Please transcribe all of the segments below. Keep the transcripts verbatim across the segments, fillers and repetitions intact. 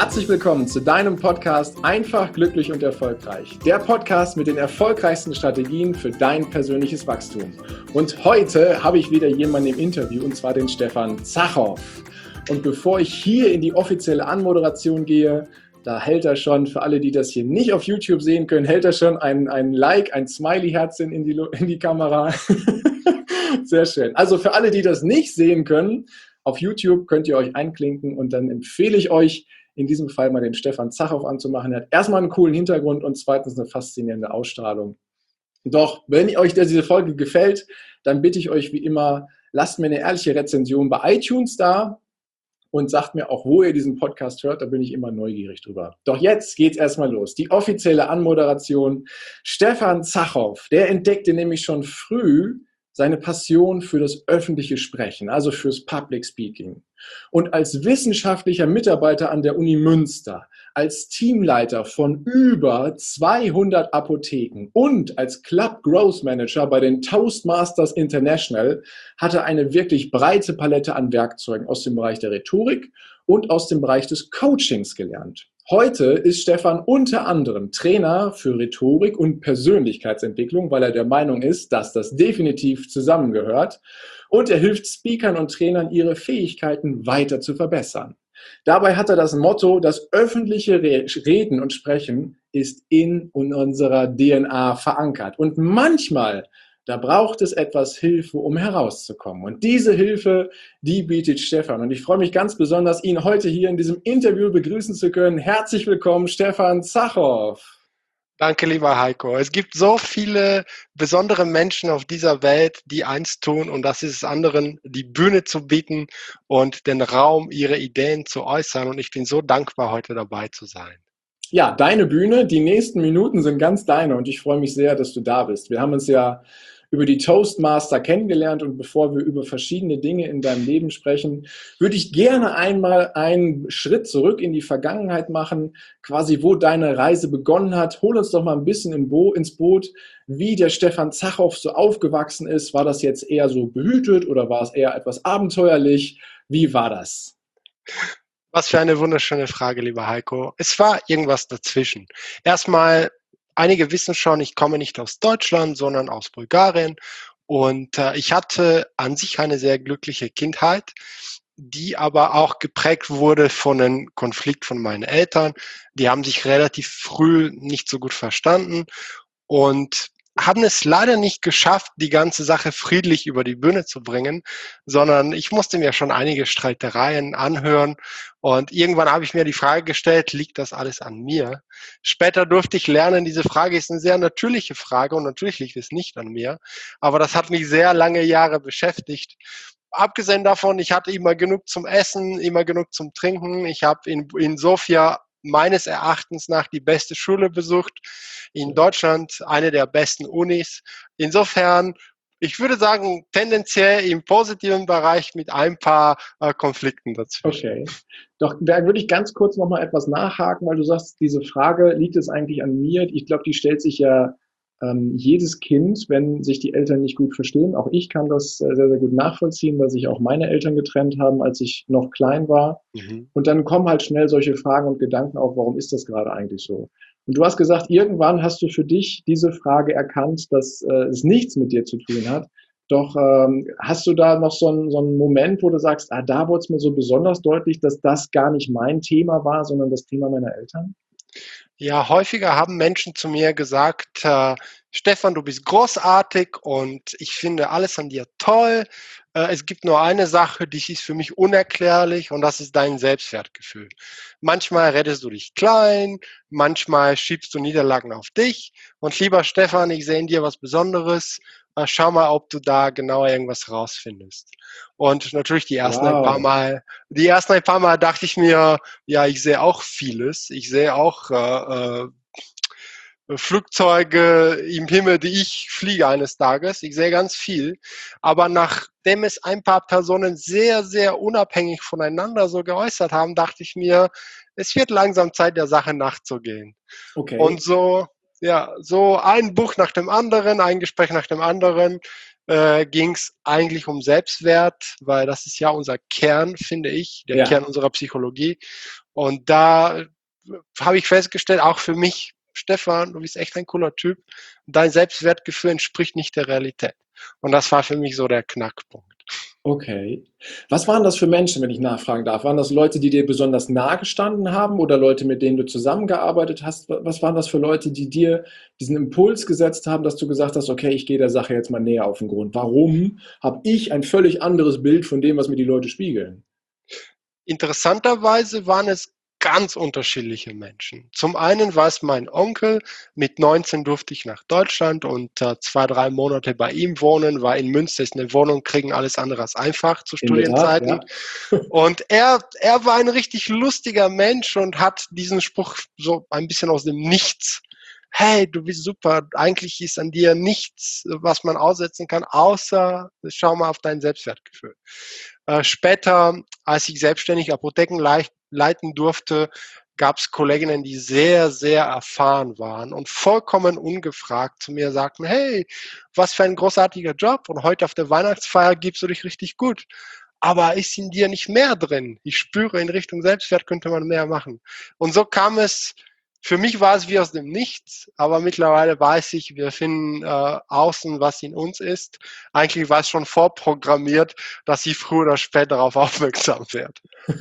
Herzlich willkommen zu deinem Podcast Einfach, glücklich und erfolgreich. Der Podcast mit den erfolgreichsten Strategien für dein persönliches Wachstum. Und heute habe ich wieder jemanden im Interview, und zwar den Stefan Zachow. Und bevor ich hier in die offizielle Anmoderation gehe, da hält er schon, für alle, die das hier nicht auf YouTube sehen können, hält er schon ein, ein Like, ein Smiley-Herzchen in die, in die Kamera. Sehr schön. Also für alle, die das nicht sehen können, auf YouTube könnt ihr euch einklinken und dann empfehle ich euch, in diesem Fall mal den Stefan Zachow anzumachen. Er hat erstmal einen coolen Hintergrund und zweitens eine faszinierende Ausstrahlung. Doch, wenn euch diese Folge gefällt, dann bitte ich euch wie immer, lasst mir eine ehrliche Rezension bei iTunes da und sagt mir auch, wo ihr diesen Podcast hört. Da bin ich immer neugierig drüber. Doch jetzt geht's erstmal los. Die offizielle Anmoderation. Stefan Zachow, der entdeckte nämlich schon früh seine Passion für das öffentliche Sprechen, also fürs Public Speaking. Und als wissenschaftlicher Mitarbeiter an der Uni Münster, als Teamleiter von über zweihundert Apotheken und als Club Growth Manager bei den Toastmasters International hat er eine wirklich breite Palette an Werkzeugen aus dem Bereich der Rhetorik und aus dem Bereich des Coachings gelernt. Heute ist Stefan unter anderem Trainer für Rhetorik und Persönlichkeitsentwicklung, weil er der Meinung ist, dass das definitiv zusammengehört. Und er hilft Speakern und Trainern, ihre Fähigkeiten weiter zu verbessern. Dabei hat er das Motto, das öffentliche Reden und Sprechen ist in unserer D N A verankert. Und manchmal, da braucht es etwas Hilfe, um herauszukommen. Und diese Hilfe, die bietet Stefan. Und ich freue mich ganz besonders, ihn heute hier in diesem Interview begrüßen zu können. Herzlich willkommen, Stefan Zachow. Danke, lieber Heiko. Es gibt so viele besondere Menschen auf dieser Welt, die eins tun, und das ist es anderen, die Bühne zu bieten und den Raum, ihre Ideen zu äußern. Und ich bin so dankbar, heute dabei zu sein. Ja, deine Bühne, die nächsten Minuten sind ganz deine und ich freue mich sehr, dass du da bist. Wir haben uns ja über die Toastmaster kennengelernt und bevor wir über verschiedene Dinge in deinem Leben sprechen, würde ich gerne einmal einen Schritt zurück in die Vergangenheit machen, quasi wo deine Reise begonnen hat. Hol uns doch mal ein bisschen in Bo- ins Boot, wie der Stefan Zachow so aufgewachsen ist. War das jetzt eher so behütet oder war es eher etwas abenteuerlich? Wie war das? Was für eine wunderschöne Frage, lieber Heiko. Es war irgendwas dazwischen. Erstmal, einige wissen schon, ich komme nicht aus Deutschland, sondern aus Bulgarien. Und äh, ich hatte an sich eine sehr glückliche Kindheit, die aber auch geprägt wurde von einem Konflikt von meinen Eltern. Die haben sich relativ früh nicht so gut verstanden und haben es leider nicht geschafft, die ganze Sache friedlich über die Bühne zu bringen, sondern ich musste mir schon einige Streitereien anhören und irgendwann habe ich mir die Frage gestellt, liegt das alles an mir? Später durfte ich lernen, diese Frage ist eine sehr natürliche Frage und natürlich liegt es nicht an mir, aber das hat mich sehr lange Jahre beschäftigt. Abgesehen davon, ich hatte immer genug zum Essen, immer genug zum Trinken. Ich habe in, in Sofia meines Erachtens nach die beste Schule besucht, in Deutschland eine der besten Unis. Insofern, ich würde sagen, tendenziell im positiven Bereich mit ein paar äh, Konflikten dazwischen. Okay, doch da würde ich ganz kurz nochmal etwas nachhaken, weil du sagst, diese Frage, liegt es eigentlich an mir? Ich glaube, die stellt sich ja ähm, jedes Kind, wenn sich die Eltern nicht gut verstehen. Auch ich kann das äh, sehr, sehr gut nachvollziehen, weil sich auch meine Eltern getrennt haben, als ich noch klein war. Mhm. Und dann kommen halt schnell solche Fragen und Gedanken auf, warum ist das gerade eigentlich so? Und du hast gesagt, irgendwann hast du für dich diese Frage erkannt, dass äh, es nichts mit dir zu tun hat. Doch ähm, hast du da noch so einen, so einen Moment, wo du sagst, ah, da wurde es mir so besonders deutlich, dass das gar nicht mein Thema war, sondern das Thema meiner Eltern? Ja, häufiger haben Menschen zu mir gesagt, äh, Stefan, du bist großartig und ich finde alles an dir toll. Äh, es gibt nur eine Sache, die ist für mich unerklärlich und das ist dein Selbstwertgefühl. Manchmal rettest du dich klein, manchmal schiebst du Niederlagen auf dich und lieber Stefan, ich sehe in dir was Besonderes. Äh, schau mal, ob du da genauer irgendwas rausfindest. Und natürlich die ersten wow. ein paar Mal, die ersten ein paar Mal dachte ich mir, ja, ich sehe auch vieles. Ich sehe auch äh, äh, Flugzeuge im Himmel, die ich fliege eines Tages. Ich sehe ganz viel. Aber nachdem es ein paar Personen sehr, sehr unabhängig voneinander so geäußert haben, dachte ich mir, es wird langsam Zeit, der Sache nachzugehen. Okay. Und so, ja, so ein Buch nach dem anderen, ein Gespräch nach dem anderen. äh, ging es eigentlich um Selbstwert, weil das ist ja unser Kern, finde ich, der Ja. Kern unserer Psychologie. Und da habe ich festgestellt, auch für mich, Stefan, du bist echt ein cooler Typ, dein Selbstwertgefühl entspricht nicht der Realität. Und das war für mich so der Knackpunkt. Okay. Was waren das für Menschen, wenn ich nachfragen darf? Waren das Leute, die dir besonders nahe gestanden haben oder Leute, mit denen du zusammengearbeitet hast? Was waren das für Leute, die dir diesen Impuls gesetzt haben, dass du gesagt hast, okay, ich gehe der Sache jetzt mal näher auf den Grund? Warum habe ich ein völlig anderes Bild von dem, was mir die Leute spiegeln? Interessanterweise waren es ganz unterschiedliche Menschen. Zum einen war es mein Onkel, mit neunzehn durfte ich nach Deutschland und äh, zwei, drei Monate bei ihm wohnen, weil in Münster ist eine Wohnung kriegen alles andere als einfach zu In der Tat, Studienzeiten. ja. Und er, er war ein richtig lustiger Mensch und hat diesen Spruch so ein bisschen aus dem Nichts. Hey, du bist super, eigentlich ist an dir nichts, was man aussetzen kann, außer schau mal auf dein Selbstwertgefühl. Äh, später, als ich selbstständig Apotheken leit- leiten durfte, gab es Kolleginnen, die sehr, sehr erfahren waren und vollkommen ungefragt zu mir sagten, hey, was für ein großartiger Job und heute auf der Weihnachtsfeier gibst du dich richtig gut. Aber ist in dir nicht mehr drin? Ich spüre, in Richtung Selbstwert könnte man mehr machen. Und so kam es, für mich war es wie aus dem Nichts, aber mittlerweile weiß ich, wir finden äh, außen, was in uns ist. Eigentlich war es schon vorprogrammiert, dass ich früher oder später darauf aufmerksam werde.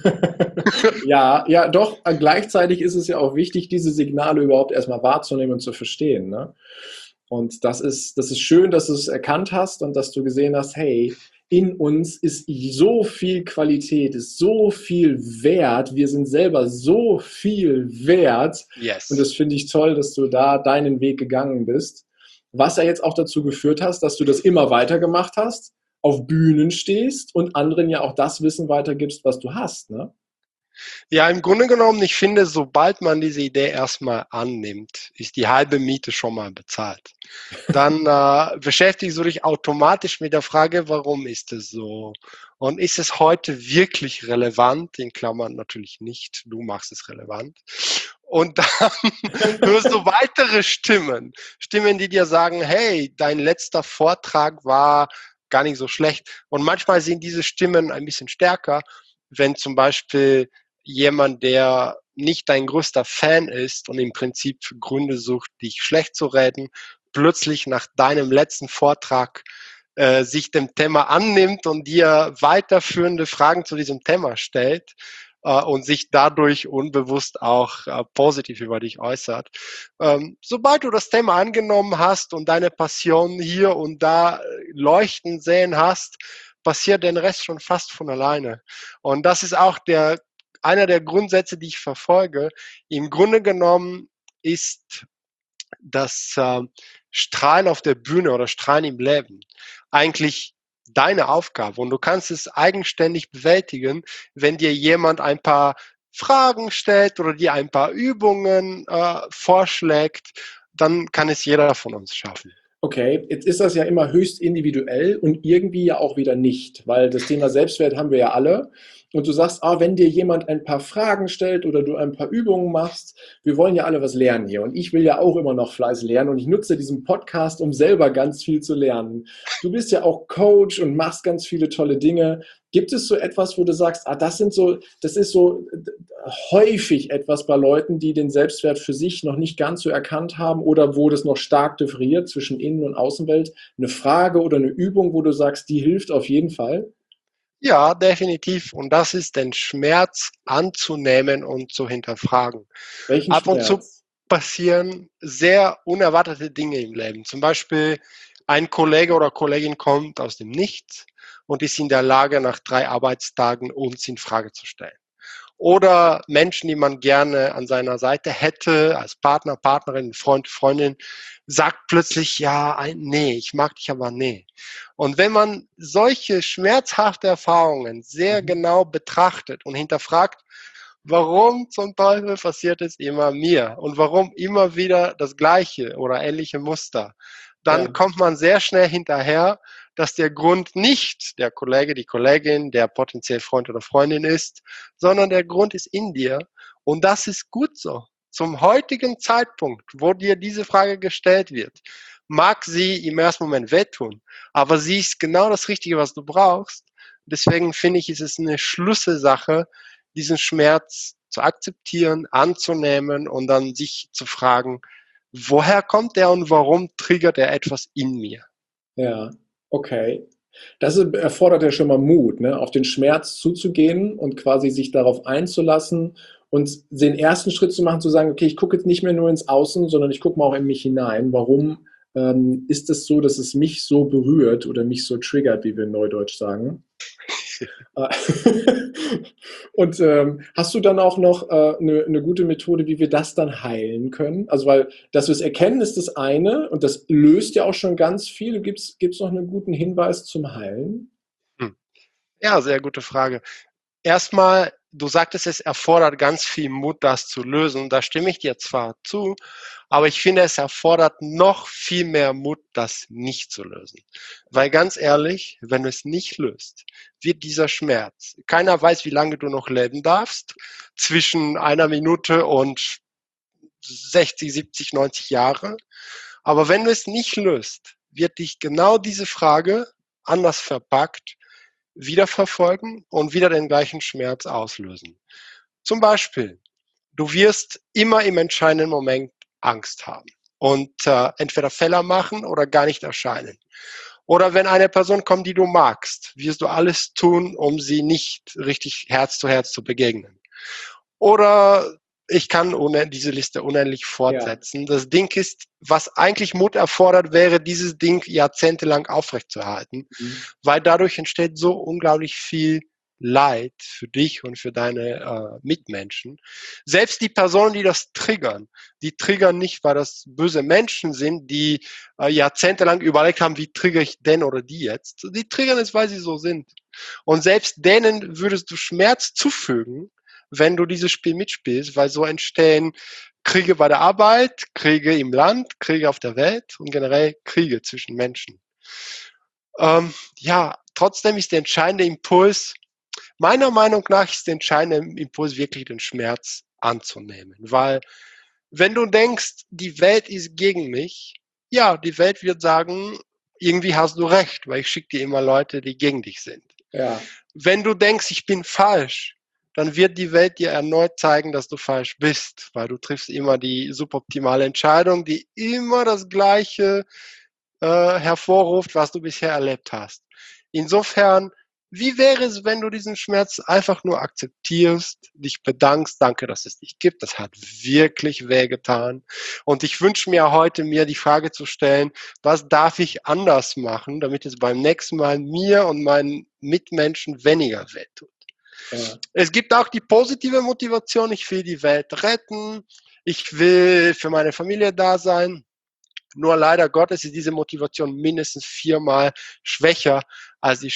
Ja, ja, doch, gleichzeitig ist es ja auch wichtig, diese Signale überhaupt erstmal wahrzunehmen und zu verstehen, ne? Und das ist, das ist schön, dass du es erkannt hast und dass du gesehen hast, hey, in uns ist so viel Qualität, ist so viel Wert, wir sind selber so viel wert. Und Yes. das finde ich toll, dass du da deinen Weg gegangen bist. Was ja jetzt auch dazu geführt hast, dass du das immer weiter gemacht hast, auf Bühnen stehst und anderen ja auch das Wissen weitergibst, was du hast, ne? Ja, im Grunde genommen, ich finde, sobald man diese Idee erstmal annimmt, ist die halbe Miete schon mal bezahlt. Dann äh, beschäftigst du dich automatisch mit der Frage, warum ist es so? Und ist es heute wirklich relevant? In Klammern natürlich nicht, du machst es relevant. Und dann hörst du weitere Stimmen, Stimmen, die dir sagen, hey, dein letzter Vortrag war gar nicht so schlecht. Und manchmal sind diese Stimmen ein bisschen stärker, wenn zum Beispiel jemand, der nicht dein größter Fan ist und im Prinzip Gründe sucht, dich schlecht zu reden, plötzlich nach deinem letzten Vortrag äh, sich dem Thema annimmt und dir weiterführende Fragen zu diesem Thema stellt äh, und sich dadurch unbewusst auch äh, positiv über dich äußert. Ähm, sobald du das Thema angenommen hast und deine Passion hier und da leuchten sehen hast, passiert den Rest schon fast von alleine. Und das ist auch der einer der Grundsätze, die ich verfolge. Im Grunde genommen ist das äh, Strahlen auf der Bühne oder Strahlen im Leben eigentlich deine Aufgabe. Und du kannst es eigenständig bewältigen, wenn dir jemand ein paar Fragen stellt oder dir ein paar Übungen äh, vorschlägt, dann kann es jeder von uns schaffen. Okay, jetzt ist das ja immer höchst individuell und irgendwie ja auch wieder nicht, weil das Thema Selbstwert haben wir ja alle. Und du sagst, ah, wenn dir jemand ein paar Fragen stellt oder du ein paar Übungen machst, wir wollen ja alle was lernen hier. Und ich will ja auch immer noch Fleiß lernen und ich nutze diesen Podcast, um selber ganz viel zu lernen. Du bist ja auch Coach und machst ganz viele tolle Dinge. Gibt es so etwas, wo du sagst, ah, das sind so, das ist so häufig etwas bei Leuten, die den Selbstwert für sich noch nicht ganz so erkannt haben oder wo das noch stark differiert zwischen Innen- und Außenwelt? Eine Frage oder eine Übung, wo du sagst, die hilft auf jeden Fall? Ja, definitiv. Und das ist den Schmerz anzunehmen und zu hinterfragen. Welchen Ab und zu Schmerz? passieren sehr unerwartete Dinge im Leben. Zum Beispiel ein Kollege oder Kollegin kommt aus dem Nichts und ist in der Lage, nach drei Arbeitstagen uns in Frage zu stellen. Oder Menschen, die man gerne an seiner Seite hätte, als Partner, Partnerin, Freund, Freundin, sagt plötzlich, ja, ein, nee, ich mag dich aber nee. Und wenn man solche schmerzhafte Erfahrungen sehr Mhm. genau betrachtet und hinterfragt, warum zum Teufel passiert es immer mir und warum immer wieder das gleiche oder ähnliche Muster, Ja. dann kommt man sehr schnell hinterher, dass der Grund nicht der Kollege, die Kollegin, der potenziell Freund oder Freundin ist, sondern der Grund ist in dir. Und das ist gut so. Zum heutigen Zeitpunkt, wo dir diese Frage gestellt wird, mag sie im ersten Moment wehtun, aber sie ist genau das Richtige, was du brauchst. Deswegen finde ich, ist es eine Schlüsselsache, diesen Schmerz zu akzeptieren, anzunehmen und dann sich zu fragen, woher kommt der und warum triggert er etwas in mir? Ja, okay. Das ist, erfordert ja schon mal Mut, ne? Auf den Schmerz zuzugehen und quasi sich darauf einzulassen und den ersten Schritt zu machen, zu sagen, okay, ich gucke jetzt nicht mehr nur ins Außen, sondern ich gucke mal auch in mich hinein. Warum ähm, ist es so, dass es mich so berührt oder mich so triggert, wie wir in Neudeutsch sagen? Und ähm, hast du dann auch noch äh, eine, eine gute Methode, wie wir das dann heilen können? Also, weil, dass wir es erkennen, ist das eine und das löst ja auch schon ganz viel. Gibt es noch einen guten Hinweis zum Heilen? Hm. Ja, sehr gute Frage. Erstmal, du sagtest, es erfordert ganz viel Mut, das zu lösen. Da stimme ich dir zwar zu, aber ich finde, es erfordert noch viel mehr Mut, das nicht zu lösen. Weil ganz ehrlich, wenn du es nicht löst, wird dieser Schmerz, keiner weiß, wie lange du noch leben darfst, zwischen einer Minute und sechzig, siebzig, neunzig Jahre. Aber wenn du es nicht löst, wird dich genau diese Frage anders verpackt wieder verfolgen und wieder den gleichen Schmerz auslösen. Zum Beispiel, du wirst immer im entscheidenden Moment Angst haben und äh, entweder Fehler machen oder gar nicht erscheinen. Oder wenn eine Person kommt, die du magst, wirst du alles tun, um sie nicht richtig Herz zu Herz zu begegnen. Oder ich kann diese Liste unendlich Ja. fortsetzen. Das Ding ist, was eigentlich Mut erfordert, wäre, dieses Ding jahrzehntelang aufrechtzuerhalten, Mhm. weil dadurch entsteht so unglaublich viel Leid für dich und für deine äh, Mitmenschen. Selbst die Personen, die das triggern, die triggern nicht, weil das böse Menschen sind, die äh, jahrzehntelang überlegt haben, wie triggere ich den oder die jetzt. Die triggern es, weil sie so sind. Und selbst denen würdest du Schmerz zufügen, wenn du dieses Spiel mitspielst, weil so entstehen Kriege bei der Arbeit, Kriege im Land, Kriege auf der Welt und generell Kriege zwischen Menschen. Ähm, ja, trotzdem ist der entscheidende Impuls, meiner Meinung nach ist der entscheidende Impuls wirklich den Schmerz anzunehmen, weil wenn du denkst, die Welt ist gegen mich, ja, die Welt wird sagen, irgendwie hast du recht, weil ich schicke dir immer Leute, die gegen dich sind. Ja. Wenn du denkst, ich bin falsch, dann wird die Welt dir erneut zeigen, dass du falsch bist, weil du triffst immer die suboptimale Entscheidung, die immer das Gleiche äh, hervorruft, was du bisher erlebt hast. Insofern, wie wäre es, wenn du diesen Schmerz einfach nur akzeptierst, dich bedankst, danke, dass es dich gibt, das hat wirklich wehgetan. Und ich wünsche mir heute, mir die Frage zu stellen, was darf ich anders machen, damit es beim nächsten Mal mir und meinen Mitmenschen weniger wehtut. Ja. Es gibt auch die positive Motivation, ich will die Welt retten, ich will für meine Familie da sein. Nur leider Gottes ist diese Motivation mindestens viermal schwächer als die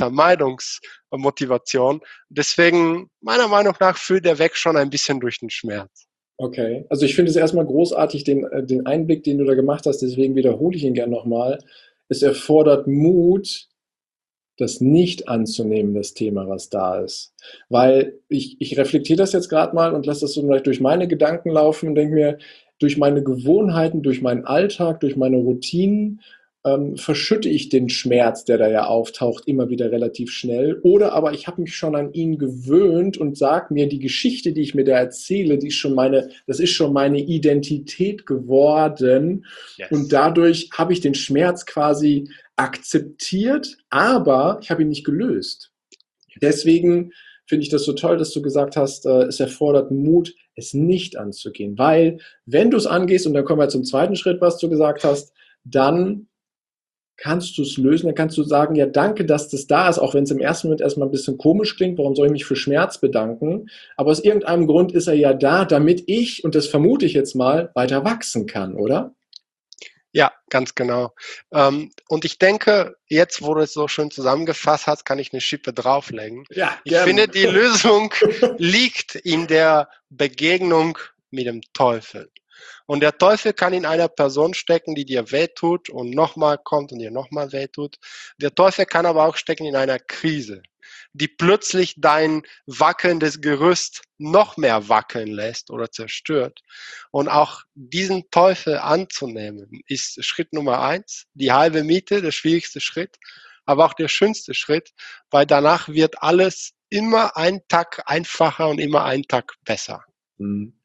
Schmerzvermeidungsmotivation. Deswegen, meiner Meinung nach, führt der Weg schon ein bisschen durch den Schmerz. Okay, also ich finde es erstmal großartig, den, äh, den Einblick, den du da gemacht hast, deswegen wiederhole ich ihn gerne nochmal. Es erfordert Mut, das nicht anzunehmen, das Thema, was da ist. Weil ich, ich reflektiere das jetzt gerade mal und lasse das so vielleicht durch meine Gedanken laufen und denke mir, durch meine Gewohnheiten, durch meinen Alltag, durch meine Routinen ähm, verschütte ich den Schmerz, der da ja auftaucht, immer wieder relativ schnell. Oder aber ich habe mich schon an ihn gewöhnt und sage mir, die Geschichte, die ich mir da erzähle, die ist schon meine, das ist schon meine Identität geworden. Yes. Und dadurch habe ich den Schmerz quasi akzeptiert, aber ich habe ihn nicht gelöst. Deswegen finde ich das so toll, dass du gesagt hast, äh, es erfordert Mut, es nicht anzugehen. Weil, wenn du es angehst, und dann kommen wir zum zweiten Schritt, was du gesagt hast, dann kannst du es lösen, dann kannst du sagen, ja, danke, dass das da ist, auch wenn es im ersten Moment erstmal ein bisschen komisch klingt, warum soll ich mich für Schmerz bedanken? Aber aus irgendeinem Grund ist er ja da, damit ich, und das vermute ich jetzt mal, weiter wachsen kann, oder? Ja, ganz genau. Ähm, und ich denke, jetzt, wo du es so schön zusammengefasst hast, kann ich eine Schippe drauflegen. Ja, ich gerne. finde, die Lösung liegt in der Begegnung mit dem Teufel. Und der Teufel kann in einer Person stecken, die dir wehtut und nochmal kommt und dir nochmal wehtut. Der Teufel kann aber auch stecken in einer Krise. die plötzlich dein wackelndes Gerüst noch mehr wackeln lässt oder zerstört. Und auch diesen Teufel anzunehmen, ist Schritt Nummer eins, die halbe Miete, der schwierigste Schritt, aber auch der schönste Schritt, weil danach wird alles immer einen Tag einfacher und immer einen Tag besser. Mhm.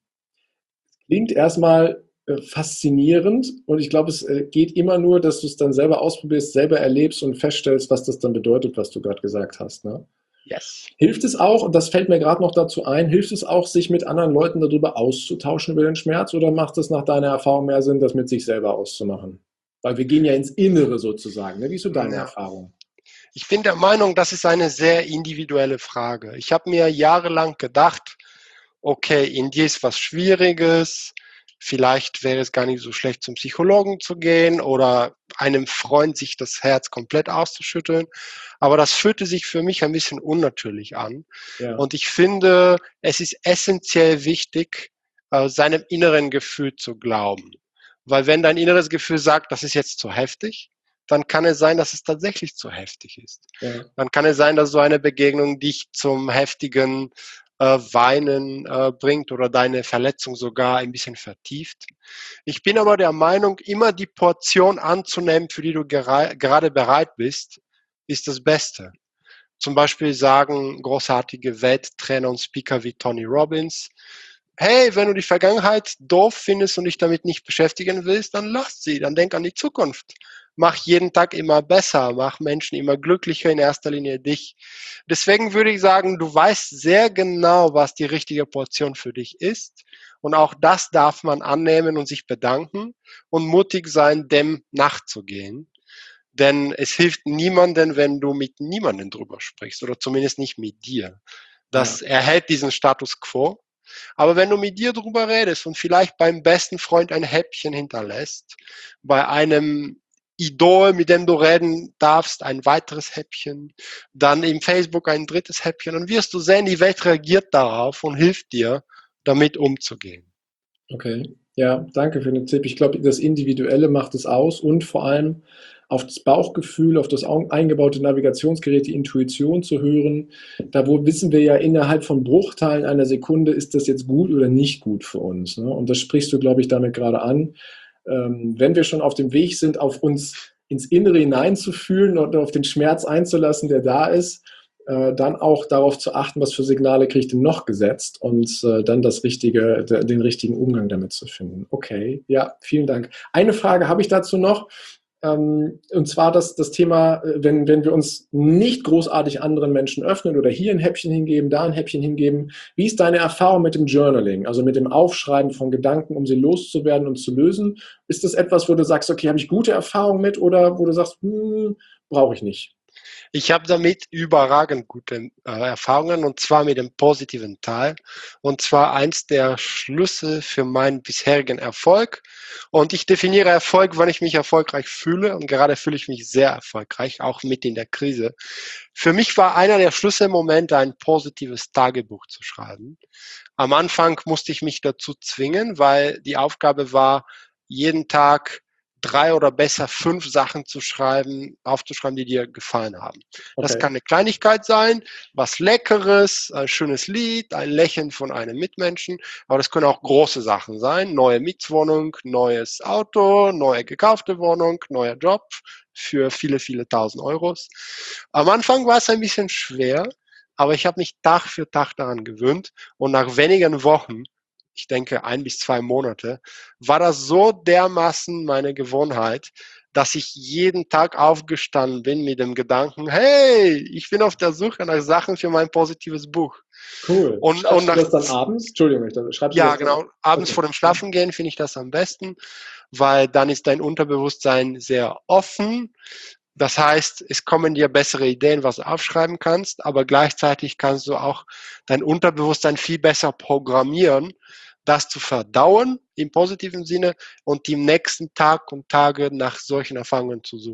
Klingt erstmal äh, faszinierend und ich glaube, es äh, geht immer nur, dass du es dann selber ausprobierst, selber erlebst und feststellst, was das dann bedeutet, was du gerade gesagt hast. Ne? Yes. Hilft es auch, und das fällt mir gerade noch dazu ein, hilft es auch, sich mit anderen Leuten darüber auszutauschen, über den Schmerz, oder macht es nach deiner Erfahrung mehr Sinn, das mit sich selber auszumachen? Weil wir gehen ja ins Innere sozusagen. Ne? Wie ist so deine Ja. Erfahrung? Ich bin der Meinung, das ist eine sehr individuelle Frage. Ich habe mir jahrelang gedacht, okay, in dir ist was Schwieriges, vielleicht wäre es gar nicht so schlecht, zum Psychologen zu gehen oder einem Freund sich das Herz komplett auszuschütteln. Aber das fühlte sich für mich ein bisschen unnatürlich an. Ja. Und ich finde, es ist essentiell wichtig, äh, seinem inneren Gefühl zu glauben. Weil wenn dein inneres Gefühl sagt, das ist jetzt zu heftig, dann kann es sein, dass es tatsächlich zu heftig ist. Ja. Dann kann es sein, dass so eine Begegnung dich zum heftigen äh, Weinen äh, bringt oder deine Verletzung sogar ein bisschen vertieft. Ich bin aber der Meinung, immer die Portion anzunehmen, für die du gera- gerade bereit bist, ist das Beste. Zum Beispiel sagen großartige Welttrainer und Speaker wie Tony Robbins, hey, wenn du die Vergangenheit doof findest und dich damit nicht beschäftigen willst, dann lass sie, dann denk an die Zukunft. Mach jeden Tag immer besser, mach Menschen immer glücklicher, in erster Linie dich. Deswegen würde ich sagen, du weißt sehr genau, was die richtige Portion für dich ist. Und auch das darf man annehmen und sich bedanken und mutig sein, dem nachzugehen. Denn es hilft niemandem, wenn du mit niemandem drüber sprichst oder zumindest nicht mit dir. Das Ja. erhält diesen Status quo. Aber wenn du mit dir drüber redest und vielleicht beim besten Freund ein Häppchen hinterlässt, bei einem Idol, mit dem du reden darfst, ein weiteres Häppchen, dann im Facebook ein drittes Häppchen, dann wirst du sehen, die Welt reagiert darauf und hilft dir, damit umzugehen. Okay, ja, danke für den Tipp. Ich glaube, das Individuelle macht es aus und vor allem auf das Bauchgefühl, auf das au- eingebaute Navigationsgerät, die Intuition zu hören. Da wo wissen wir ja innerhalb von Bruchteilen einer Sekunde, ist das jetzt gut oder nicht gut für uns. Ne? Und das sprichst du, glaube ich, damit gerade an. Ähm, wenn wir schon auf dem Weg sind, auf uns ins Innere hineinzufühlen und auf den Schmerz einzulassen, der da ist, äh, dann auch darauf zu achten, was für Signale kriege ich denn noch gesetzt und äh, dann das richtige, de, den richtigen Umgang damit zu finden. Okay, ja, vielen Dank. Eine Frage habe ich dazu noch. Ähm, und zwar das, das Thema, äh, wenn, wenn wir uns nicht großartig anderen Menschen öffnen oder hier ein Häppchen hingeben, da ein Häppchen hingeben. Wie ist deine Erfahrung mit dem Journaling, also mit dem Aufschreiben von Gedanken, um sie loszuwerden und zu lösen? Ist das etwas, wo du sagst, okay, habe ich gute Erfahrungen mit, oder wo du sagst, hm, brauche ich nicht? Ich habe damit überragend gute äh, Erfahrungen und zwar mit dem positiven Teil und zwar eins der Schlüssel für meinen bisherigen Erfolg und ich definiere Erfolg, wenn ich mich erfolgreich fühle und gerade fühle ich mich sehr erfolgreich, auch mit in der Krise. Für mich war einer der Schlüsselmomente, ein positives Tagebuch zu schreiben. Am Anfang musste ich mich dazu zwingen, weil die Aufgabe war, jeden Tag drei oder besser fünf Sachen zu schreiben, aufzuschreiben, die dir gefallen haben. Das Okay. kann eine Kleinigkeit sein, was Leckeres, ein schönes Lied, ein Lächeln von einem Mitmenschen, aber das können auch große Sachen sein, neue Mietswohnung, neues Auto, neue gekaufte Wohnung, neuer Job für viele, viele tausend Euros. Am Anfang war es ein bisschen schwer, aber ich habe mich Tag für Tag daran gewöhnt und nach wenigen Wochen, ich denke ein bis zwei Monate, war das so dermaßen meine Gewohnheit, dass ich jeden Tag aufgestanden bin mit dem Gedanken, hey, ich bin auf der Suche nach Sachen für mein positives Buch. Cool. Und, Schreibst und du nach, das dann abends? Entschuldigung, ich dachte, schreibst du ja, das dann? genau, abends Okay. vor dem Schlafengehen finde ich das am besten, weil dann ist dein Unterbewusstsein sehr offen. Das heißt, es kommen dir bessere Ideen, was du aufschreiben kannst, aber gleichzeitig kannst du auch dein Unterbewusstsein viel besser programmieren, das zu verdauen im positiven Sinne und im nächsten Tag und Tage nach solchen Erfahrungen zu suchen.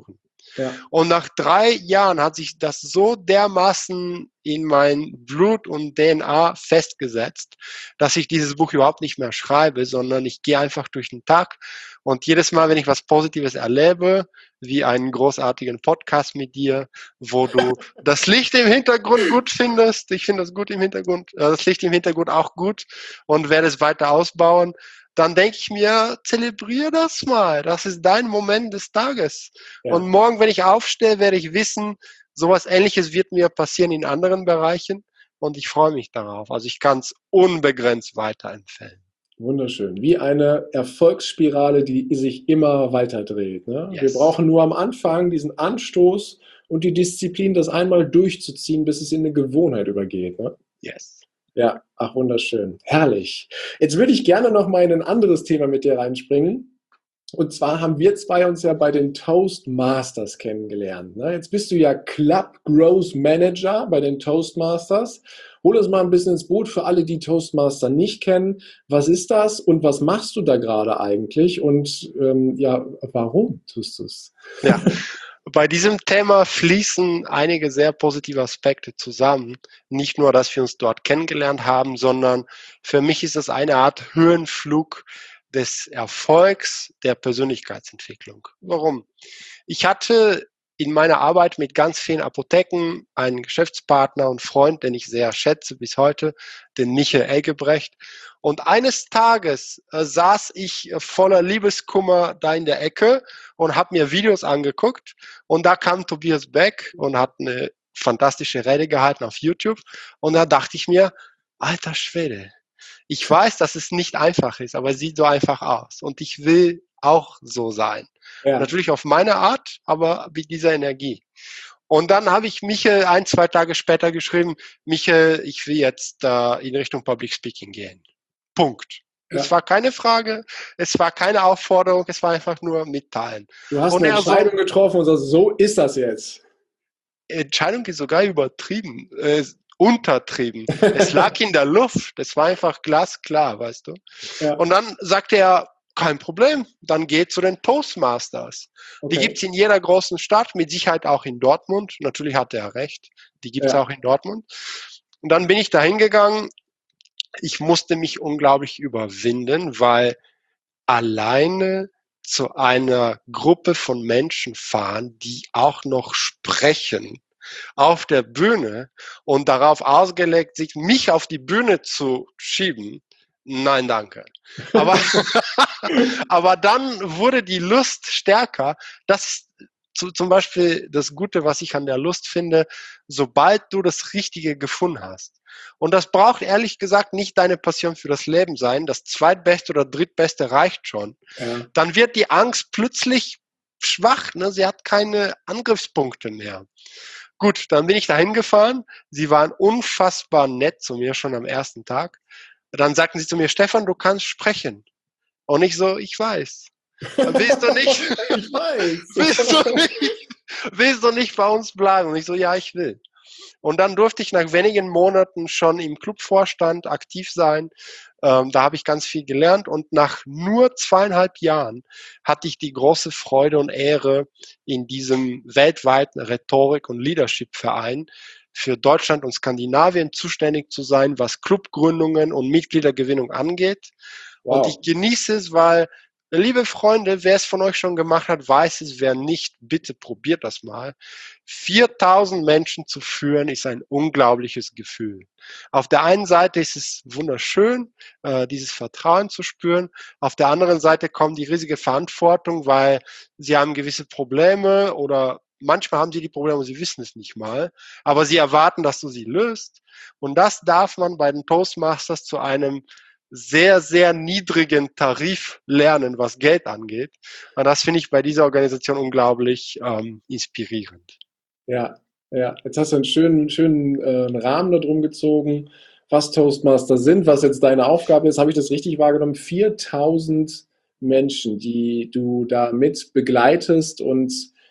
Ja. Und nach drei Jahren hat sich das so dermaßen in mein Blut und D N A festgesetzt, dass ich dieses Buch überhaupt nicht mehr schreibe, sondern ich gehe einfach durch den Tag und jedes Mal, wenn ich was Positives erlebe, wie einen großartigen Podcast mit dir, wo du das Licht im Hintergrund gut findest, ich finde das gut im Hintergrund, äh, das Licht im Hintergrund auch gut und werde es weiter ausbauen, dann denke ich mir, zelebriere das mal. Das ist dein Moment des Tages. Ja. Und morgen, wenn ich aufstehe, werde ich wissen, sowas Ähnliches wird mir passieren in anderen Bereichen. Und ich freue mich darauf. Also ich kann es unbegrenzt weiterempfehlen. Wunderschön. Wie eine Erfolgsspirale, die sich immer weiter dreht. Ne? Yes. Wir brauchen nur am Anfang diesen Anstoß und die Disziplin, das einmal durchzuziehen, bis es in eine Gewohnheit übergeht. Ne? Yes. Ja, ach wunderschön. Herrlich. Jetzt würde ich gerne noch mal in ein anderes Thema mit dir reinspringen. Und zwar haben wir zwei uns ja bei den Toastmasters kennengelernt. Ne? Jetzt bist du ja Club Growth Manager bei den Toastmasters. Hol uns mal ein bisschen ins Boot für alle, die Toastmaster nicht kennen. Was ist das und was machst du da gerade eigentlich? Und ähm, ja, warum tust du es? Ja. Bei diesem Thema fließen einige sehr positive Aspekte zusammen. Nicht nur, dass wir uns dort kennengelernt haben, sondern für mich ist es eine Art Höhenflug des Erfolgs der Persönlichkeitsentwicklung. Warum? Ich hatte in meiner Arbeit mit ganz vielen Apotheken einen Geschäftspartner und Freund, den ich sehr schätze bis heute, den Michael Eggebrecht. Und eines Tages äh, saß ich äh, voller Liebeskummer da in der Ecke und habe mir Videos angeguckt. Und da kam Tobias Beck und hat eine fantastische Rede gehalten auf YouTube. Und da dachte ich mir, alter Schwede, ich weiß, dass es nicht einfach ist, aber es sieht so einfach aus. Und ich will auch so sein. Ja. Natürlich auf meine Art, aber mit dieser Energie. Und dann habe ich Michael ein, zwei Tage später geschrieben, Michael, ich will jetzt äh, in Richtung Public Speaking gehen. Punkt. Ja. Es war keine Frage, es war keine Aufforderung, es war einfach nur mitteilen. Du hast Und eine er so, Entscheidung getroffen und sagst, so ist das jetzt. Entscheidung ist sogar übertrieben, äh, untertrieben. Es lag in der Luft, es war einfach glasklar, weißt du. Ja. Und dann sagte er, kein Problem, dann geht zu den Toastmasters. Okay. Die gibt's in jeder großen Stadt, mit Sicherheit auch in Dortmund. Natürlich hatte er recht, die gibt's Ja. auch in Dortmund. Und dann bin ich da hingegangen. Ich musste mich unglaublich überwinden, weil alleine zu einer Gruppe von Menschen fahren, die auch noch sprechen auf der Bühne und darauf ausgelegt, sich mich auf die Bühne zu schieben, nein, danke. Aber, aber dann wurde die Lust stärker. Das ist zu, zum Beispiel das Gute, was ich an der Lust finde, sobald du das Richtige gefunden hast. Und das braucht ehrlich gesagt nicht deine Passion für das Leben sein. Das zweitbeste oder drittbeste reicht schon. Ja. Dann wird die Angst plötzlich schwach. Ne? Sie hat keine Angriffspunkte mehr. Gut, dann bin ich dahin gefahren. Sie waren unfassbar nett zu mir schon am ersten Tag. Dann sagten sie zu mir, Stefan, du kannst sprechen. Und ich so, ich weiß. Willst du nicht? Ich weiß. willst du nicht? Willst du nicht bei uns bleiben? Und ich so, ja, ich will. Und dann durfte ich nach wenigen Monaten schon im Clubvorstand aktiv sein. Ähm, da habe ich ganz viel gelernt. Und nach nur zweieinhalb Jahren hatte ich die große Freude und Ehre, in diesem weltweiten Rhetorik- und Leadership-Verein für Deutschland und Skandinavien zuständig zu sein, was Clubgründungen und Mitgliedergewinnung angeht. Wow. Und ich genieße es, weil, liebe Freunde, wer es von euch schon gemacht hat, weiß es, wer nicht, bitte probiert das mal. viertausend Menschen zu führen, ist ein unglaubliches Gefühl. Auf der einen Seite ist es wunderschön, äh, dieses Vertrauen zu spüren. Auf der anderen Seite kommt die riesige Verantwortung, weil sie haben gewisse Probleme oder manchmal haben sie die Probleme und sie wissen es nicht mal, aber sie erwarten, dass du sie löst. Und das darf man bei den Toastmasters zu einem sehr, sehr niedrigen Tarif lernen, was Geld angeht. Und das finde ich bei dieser Organisation unglaublich ähm, inspirierend. Ja, ja. Jetzt hast du einen schönen, schönen äh, Rahmen darum gezogen, was Toastmaster sind, was jetzt deine Aufgabe ist. Habe ich das richtig wahrgenommen? viertausend Menschen, die du da mit begleitest und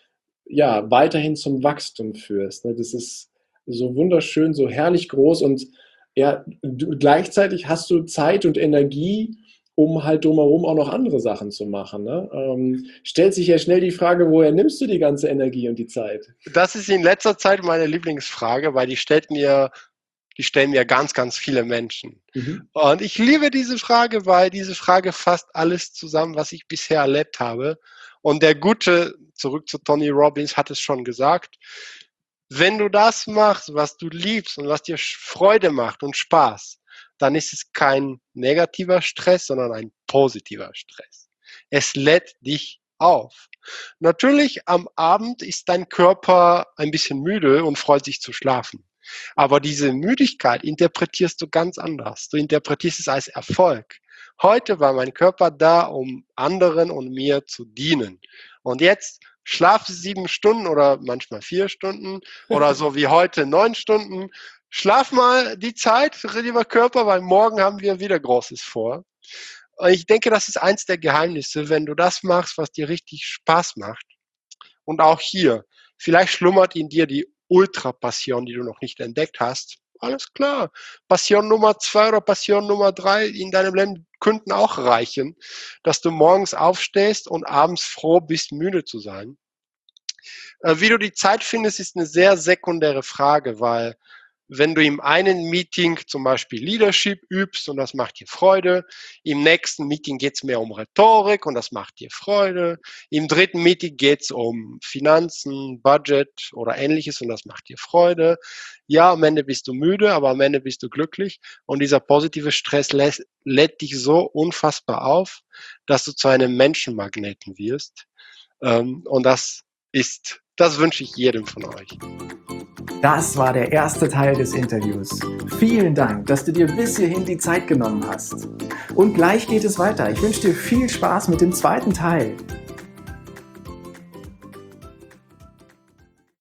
ja, weiterhin zum Wachstum führst. Ne? Das ist so wunderschön, so herrlich groß und ja, du, gleichzeitig hast du Zeit und Energie, um halt drumherum auch noch andere Sachen zu machen. Ne? Ähm, stellt sich ja schnell die Frage, woher nimmst du die ganze Energie und die Zeit? Das ist in letzter Zeit meine Lieblingsfrage, weil die stellt mir, die stellen mir ganz, ganz viele Menschen. Mhm. Und ich liebe diese Frage, weil diese Frage fasst alles zusammen, was ich bisher erlebt habe. Und der Gute, zurück zu Tony Robbins, hat es schon gesagt, wenn du das machst, was du liebst und was dir Freude macht und Spaß, dann ist es kein negativer Stress, sondern ein positiver Stress. Es lädt dich auf. Natürlich, am Abend ist dein Körper ein bisschen müde und freut sich zu schlafen. Aber diese Müdigkeit interpretierst du ganz anders. Du interpretierst es als Erfolg. Heute war mein Körper da, um anderen und mir zu dienen. Und jetzt schlafe sieben Stunden oder manchmal vier Stunden oder so wie heute neun Stunden. Schlaf mal die Zeit, lieber Körper, weil morgen haben wir wieder Großes vor. Und ich denke, das ist eins der Geheimnisse, wenn du das machst, was dir richtig Spaß macht. Und auch hier, vielleicht schlummert in dir die Ultrapassion, die du noch nicht entdeckt hast. Alles klar. Passion Nummer zwei oder Passion Nummer drei in deinem Leben könnten auch reichen, dass du morgens aufstehst und abends froh bist, müde zu sein. Äh, wie du die Zeit findest, ist eine sehr sekundäre Frage, weil wenn du im einen Meeting zum Beispiel Leadership übst und das macht dir Freude, im nächsten Meeting geht es mehr um Rhetorik und das macht dir Freude, im dritten Meeting geht es um Finanzen, Budget oder ähnliches und das macht dir Freude. Ja, am Ende bist du müde, aber am Ende bist du glücklich und dieser positive Stress lässt, lädt dich so unfassbar auf, dass du zu einem Menschenmagneten wirst. Ähm, und das ist, das wünsche ich jedem von euch. Das war der erste Teil des Interviews. Vielen Dank, dass du dir bis hierhin die Zeit genommen hast. Und gleich geht es weiter. Ich wünsche dir viel Spaß mit dem zweiten Teil.